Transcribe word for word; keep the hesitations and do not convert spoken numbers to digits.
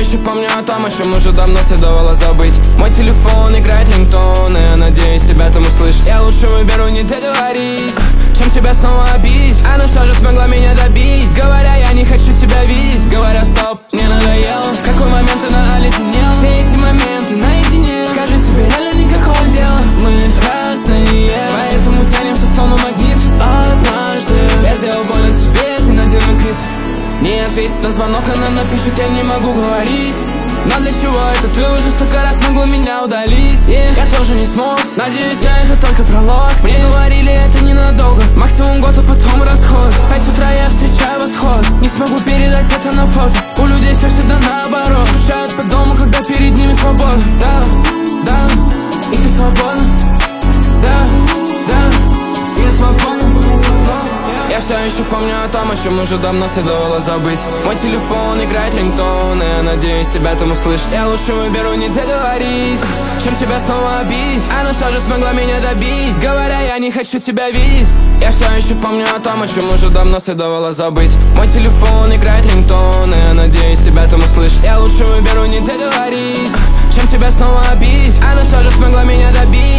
еще помню о том, о чем уже давно следовало забыть. Мой телефон играет рингтон, и я надеюсь тебя там услышать. Я лучше выберу не договорить, чем тебя снова обидеть. Она что же смогла меня добить, говоря, я не хочу тебя видеть. Говоря, стоп, мне надоело. В какой момент она оледенела? Все эти моменты наедине. Скажи, тебе реально никакого дела? Мы разные, поэтому тянемся словно магнит. Однажды я сделал больно себе, ты надел мой крит. Не ответит на звонок, она напишет, я не могу говорить. Но для чего это ты уже столько раз могла меня удалить? yeah. Я тоже не смог, надеюсь, я это только пролог. Мне говорили, это ненадолго, максимум год, а потом расход. Пять с утра я встречаю восход, не смогу передать это на фото. У людей все всегда наоборот, скучают по дому, когда перед ними свобода. Да, да, и ты свободна. Да, да, и я свободна. Я все еще помню о том, о чем уже давно следовало забыть. Мой телефон играет рингтон, и я надеюсь тебя там услышать. Я лучше выберу не договорить, чем тебя снова обидеть. Она все же смогла меня добить, говоря, я не хочу тебя видеть. Я все еще помню о том, о чем уже давно следовало забыть. Мой телефон играет рингтон, и я надеюсь тебя там услышать. Я лучше выберу не договорить, чем тебя снова обидеть. Она все же смогла меня добить.